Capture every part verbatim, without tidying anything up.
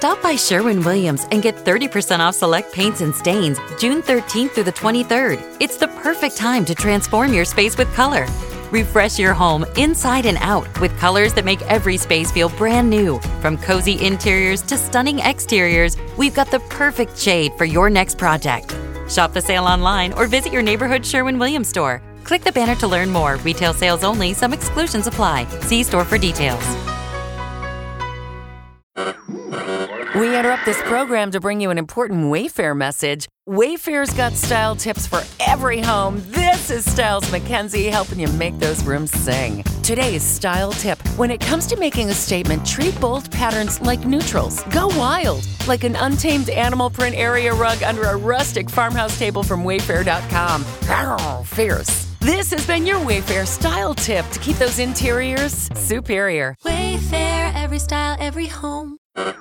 Stop by Sherwin-Williams and get thirty percent off select paints and stains June thirteenth through the twenty-third. It's the perfect time to transform your space with color. Refresh your home inside and out with colors that make every space feel brand new. From cozy interiors to stunning exteriors, we've got the perfect shade for your next project. Shop the sale online or visit your neighborhood Sherwin-Williams store. Click the banner to learn more. Retail sales only. Some exclusions apply. See store for details. We interrupt this program to bring you an important Wayfair message. Wayfair's got style tips for every home. This is Styles McKenzie helping you make those rooms sing. Today's style tip. When it comes to making a statement, treat bold patterns like neutrals. Go wild, like an untamed animal print area rug under a rustic farmhouse table from Wayfair dot com. Arr, fierce. This has been your Wayfair style tip to keep those interiors superior. Wayfair, every style, every home.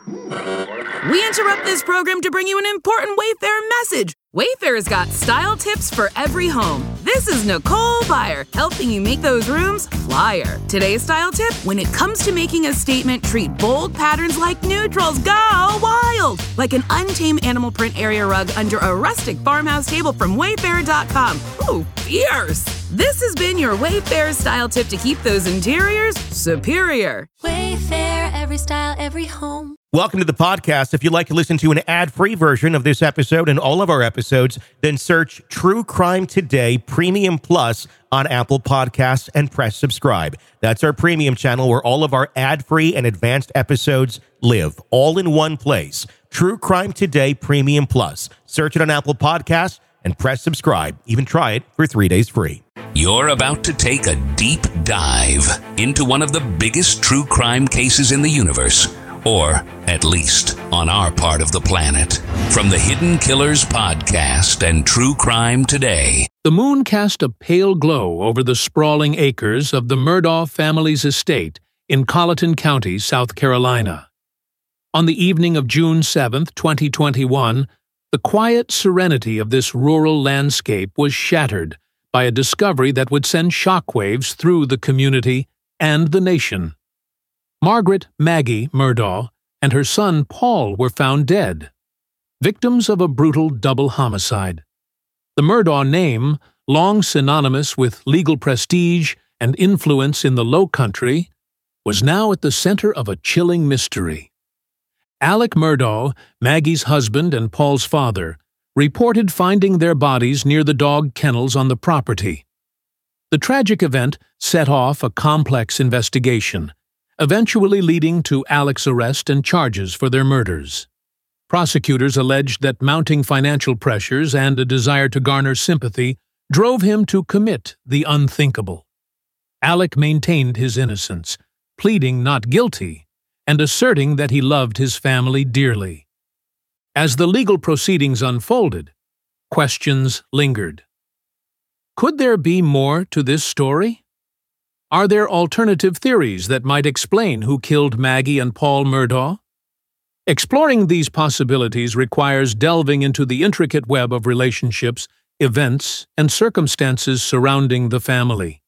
We interrupt this program to bring you an important Wayfair message. Wayfair's got style tips for every home. This is Nicole Byer, helping you make those rooms flyer. Today's style tip: when it comes to making a statement, treat bold patterns like neutrals. Go wild! Like an untamed animal print area rug under a rustic farmhouse table from Wayfair dot com. Ooh, fierce! This has been your Wayfair style tip to keep those interiors superior. Wayfair, every style, every home. Welcome to the podcast. If you'd like to listen to an ad-free version of this episode and all of our episodes, then search True Crime Today Premium Plus on Apple Podcasts and press subscribe. That's our premium channel where all of our ad-free and advanced episodes live, all in one place. True Crime Today Premium Plus. Search it on Apple Podcasts and press subscribe. Even try it for three days free. You're about to take a deep dive into one of the biggest true crime cases in the universe. Or, at least, on our part of the planet. From the Hidden Killers podcast and True Crime Today. The moon cast a pale glow over the sprawling acres of the Murdaugh family's estate in Colleton County, South Carolina. On the evening of June seventh, twenty twenty-one, the quiet serenity of this rural landscape was shattered by a discovery that would send shockwaves through the community and the nation. Margaret Maggie Murdaugh and her son Paul were found dead, victims of a brutal double homicide. The Murdaugh name, long synonymous with legal prestige and influence in the Low Country, was now at the center of a chilling mystery. Alec Murdaugh, Maggie's husband and Paul's father, reported finding their bodies near the dog kennels on the property. The tragic event set off a complex investigation, eventually leading to Alec's arrest and charges for their murders. Prosecutors alleged that mounting financial pressures and a desire to garner sympathy drove him to commit the unthinkable. Alec maintained his innocence, pleading not guilty, and asserting that he loved his family dearly. As the legal proceedings unfolded, questions lingered. Could there be more to this story? Are there alternative theories that might explain who killed Maggie and Paul Murdaugh? Exploring these possibilities requires delving into the intricate web of relationships, events, and circumstances surrounding the family.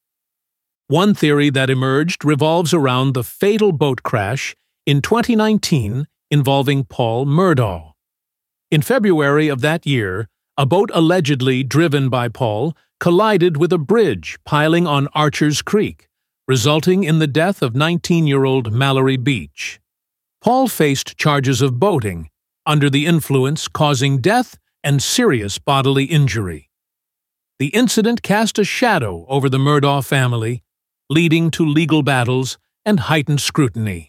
One theory that emerged revolves around the fatal boat crash in twenty nineteen involving Paul Murdaugh. In February of that year, a boat allegedly driven by Paul collided with a bridge piling on Archer's Creek, resulting in the death of nineteen-year-old Mallory Beach. Paul faced charges of boating, under the influence causing death and serious bodily injury. The incident cast a shadow over the Murdaugh family, leading to legal battles and heightened scrutiny.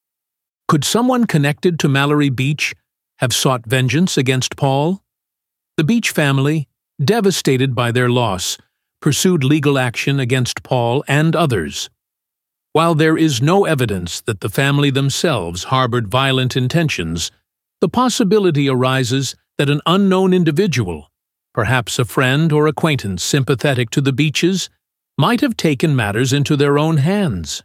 Could someone connected to Mallory Beach have sought vengeance against Paul? The Beach family, devastated by their loss, pursued legal action against Paul and others. While there is no evidence that the family themselves harbored violent intentions, the possibility arises that an unknown individual, perhaps a friend or acquaintance sympathetic to the Beaches, might have taken matters into their own hands.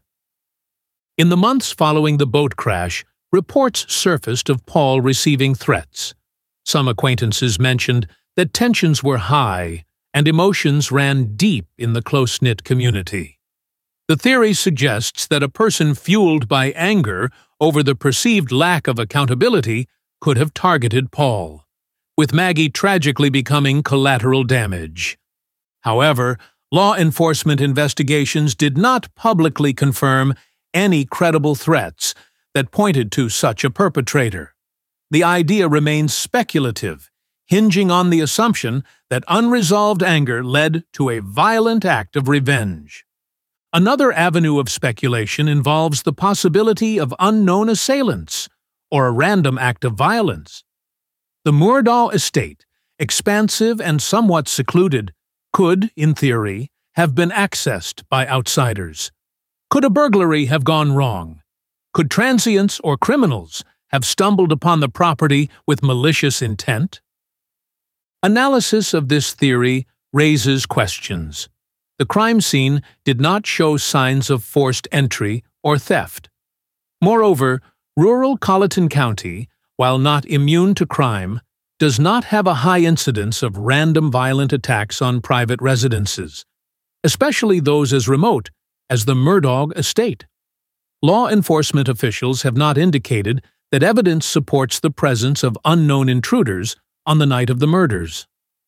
In the months following the boat crash, reports surfaced of Paul receiving threats. Some acquaintances mentioned that tensions were high and emotions ran deep in the close-knit community. The theory suggests that a person fueled by anger over the perceived lack of accountability, could have targeted Paul, with Maggie tragically becoming collateral damage. However, law enforcement investigations did not publicly confirm any credible threats that pointed to such a perpetrator. The idea remains speculative, hinging on the assumption that unresolved anger led to a violent act of revenge. Another avenue of speculation involves the possibility of unknown assailants or a random act of violence. The Murdaugh estate, expansive and somewhat secluded, could, in theory, have been accessed by outsiders. Could a burglary have gone wrong? Could transients or criminals have stumbled upon the property with malicious intent? Analysis of this theory raises questions. The crime scene did not show signs of forced entry or theft. Moreover, rural Colleton County, while not immune to crime, does not have a high incidence of random violent attacks on private residences, especially those as remote as the Murdaugh estate. Law enforcement officials have not indicated that evidence supports the presence of unknown intruders on the night of the murders.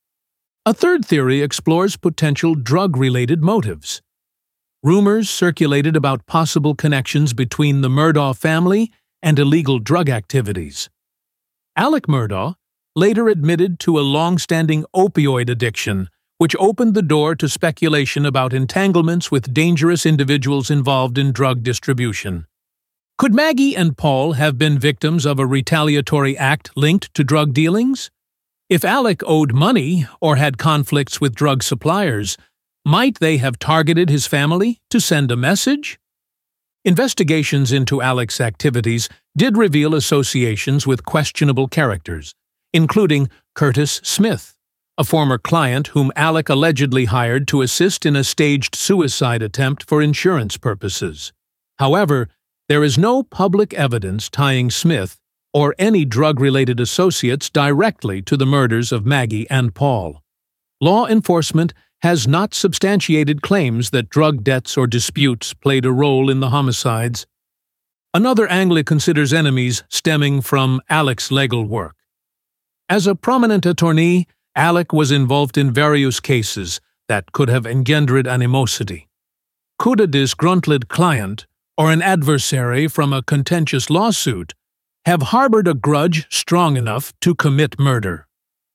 A third theory explores potential drug-related motives. Rumors circulated about possible connections between the Murdaugh family and illegal drug activities. Alec Murdaugh later admitted to a long-standing opioid addiction, which opened the door to speculation about entanglements with dangerous individuals involved in drug distribution. Could Maggie and Paul have been victims of a retaliatory act linked to drug dealings? If Alec owed money or had conflicts with drug suppliers, might they have targeted his family to send a message? Investigations into Alec's activities did reveal associations with questionable characters, including Curtis Smith, a former client whom Alec allegedly hired to assist in a staged suicide attempt for insurance purposes. However, there is no public evidence tying Smith or any drug-related associates directly to the murders of Maggie and Paul. Law enforcement has not substantiated claims that drug debts or disputes played a role in the homicides. Another angle considers enemies stemming from Alec's legal work. As a prominent attorney, Alec was involved in various cases that could have engendered animosity. Could a disgruntled client or an adversary from a contentious lawsuit have harbored a grudge strong enough to commit murder?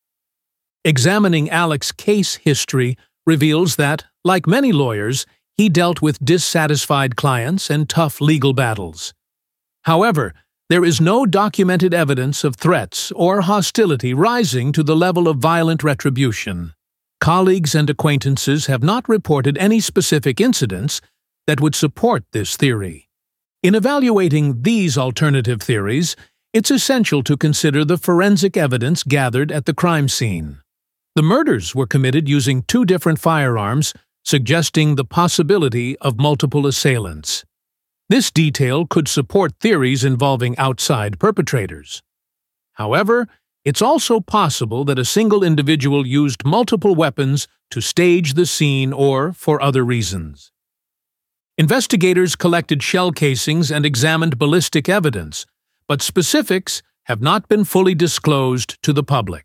Examining Alec's case history reveals that, like many lawyers, he dealt with dissatisfied clients and tough legal battles. However, there is no documented evidence of threats or hostility rising to the level of violent retribution. Colleagues and acquaintances have not reported any specific incidents that would support this theory. In evaluating these alternative theories, it's essential to consider the forensic evidence gathered at the crime scene. The murders were committed using two different firearms, suggesting the possibility of multiple assailants. This detail could support theories involving outside perpetrators. However, it's also possible that a single individual used multiple weapons to stage the scene or for other reasons. Investigators collected shell casings and examined ballistic evidence, but specifics have not been fully disclosed to the public.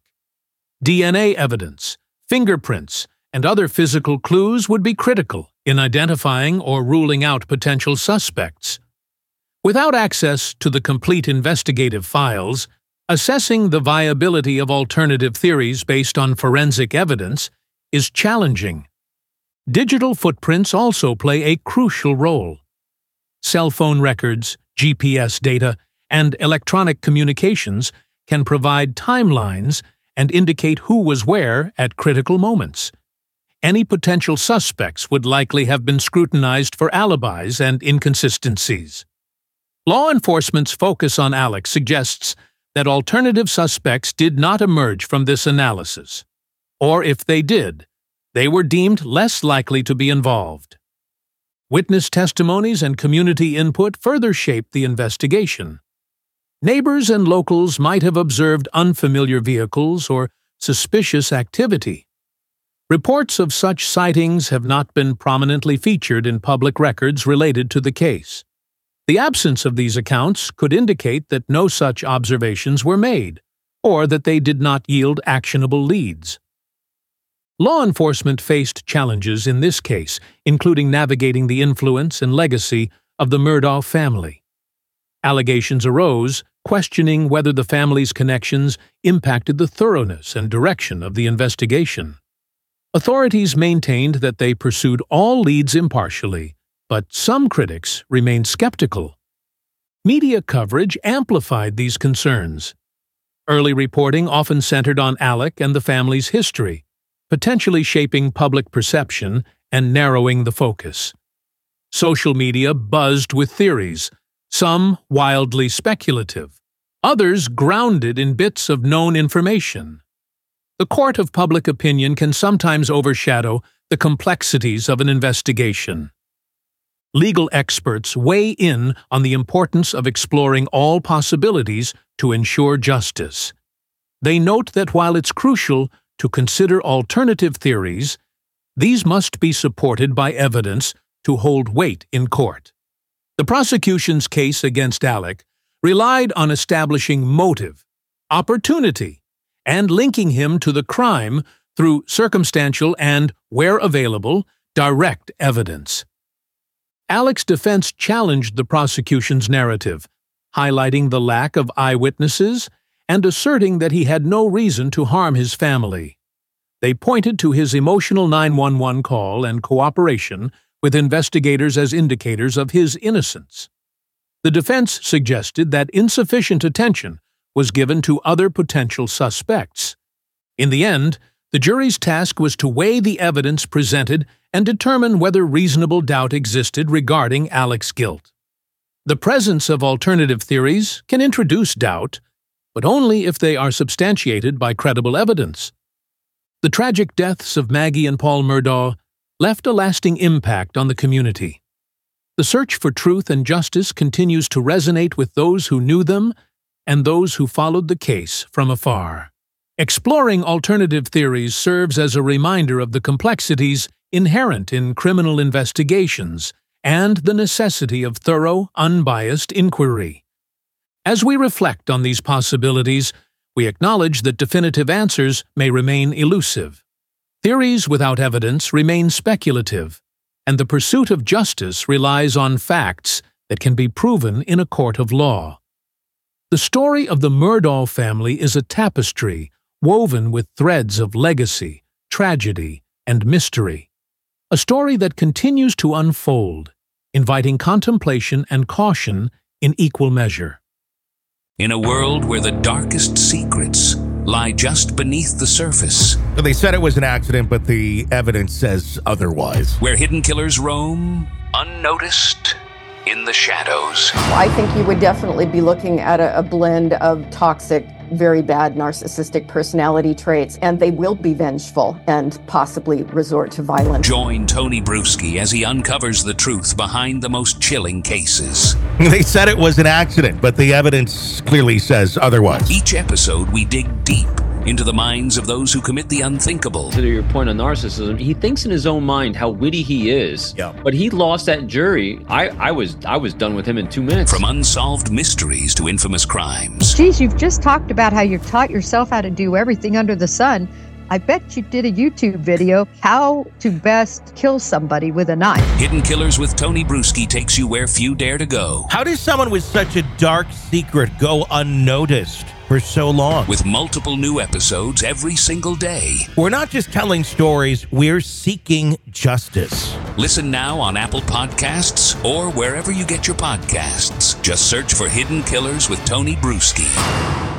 D N A evidence, fingerprints, and other physical clues would be critical in identifying or ruling out potential suspects. Without access to the complete investigative files, assessing the viability of alternative theories based on forensic evidence is challenging. Digital footprints also play a crucial role. Cell phone records, G P S data, and electronic communications can provide timelines and indicate who was where at critical moments. Any potential suspects would likely have been scrutinized for alibis and inconsistencies. Law enforcement's focus on Alec suggests that alternative suspects did not emerge from this analysis, or if they did, they were deemed less likely to be involved. Witness testimonies and community input further shaped the investigation. Neighbors and locals might have observed unfamiliar vehicles or suspicious activity. Reports of such sightings have not been prominently featured in public records related to the case. The absence of these accounts could indicate that no such observations were made, or that they did not yield actionable leads. Law enforcement faced challenges in this case, including navigating the influence and legacy of the Murdaugh family. Allegations arose questioning whether the family's connections impacted the thoroughness and direction of the investigation. Authorities maintained that they pursued all leads impartially, but some critics remained skeptical. Media coverage amplified these concerns. Early reporting often centered on Alec and the family's history, potentially shaping public perception and narrowing the focus. Social media buzzed with theories, some wildly speculative, others grounded in bits of known information. The court of public opinion can sometimes overshadow the complexities of an investigation. Legal experts weigh in on the importance of exploring all possibilities to ensure justice. They note that while it's crucial to consider alternative theories, these must be supported by evidence to hold weight in court. The prosecution's case against Alec relied on establishing motive, opportunity, and linking him to the crime through circumstantial and, where available, direct evidence. Alec's defense challenged the prosecution's narrative, highlighting the lack of eyewitnesses and asserting that he had no reason to harm his family. They pointed to his emotional nine one one call and cooperation with investigators as indicators of his innocence. The defense suggested that insufficient attention was given to other potential suspects. In the end, the jury's task was to weigh the evidence presented and determine whether reasonable doubt existed regarding Alec's guilt. The presence of alternative theories can introduce doubt, but only if they are substantiated by credible evidence. The tragic deaths of Maggie and Paul Murdaugh left a lasting impact on the community. The search for truth and justice continues to resonate with those who knew them and those who followed the case from afar. Exploring alternative theories serves as a reminder of the complexities inherent in criminal investigations and the necessity of thorough, unbiased inquiry. As we reflect on these possibilities, we acknowledge that definitive answers may remain elusive. Theories without evidence remain speculative, and the pursuit of justice relies on facts that can be proven in a court of law. The story of the Murdaugh family is a tapestry woven with threads of legacy, tragedy, and mystery. A story that continues to unfold, inviting contemplation and caution in equal measure. In a world where the darkest secrets lie just beneath the surface. They said it was an accident, but the evidence says otherwise. Where hidden killers roam, unnoticed, in the shadows. I think you would definitely be looking at a, a blend of toxic, very bad narcissistic personality traits, and they will be vengeful and possibly resort to violence. Join Tony Bruschi as he uncovers the truth behind the most chilling cases. They said it was an accident, but the evidence clearly says otherwise. Each episode, we dig deep into the minds of those who commit the unthinkable. To your point on narcissism, he thinks in his own mind how witty he is. Yeah. But he lost that jury. I, I was I was done with him in two minutes. From unsolved mysteries to infamous crimes. Geez, you've just talked about how you've taught yourself how to do everything under the sun. I bet you did a YouTube video, how to best kill somebody with a knife. Hidden Killers with Tony Bruschi takes you where few dare to go. How does someone with such a dark secret go unnoticed for so long? With multiple new episodes every single day. We're not just telling stories, we're seeking justice. Listen now on Apple Podcasts or wherever you get your podcasts. Just search for Hidden Killers with Tony Bruschi.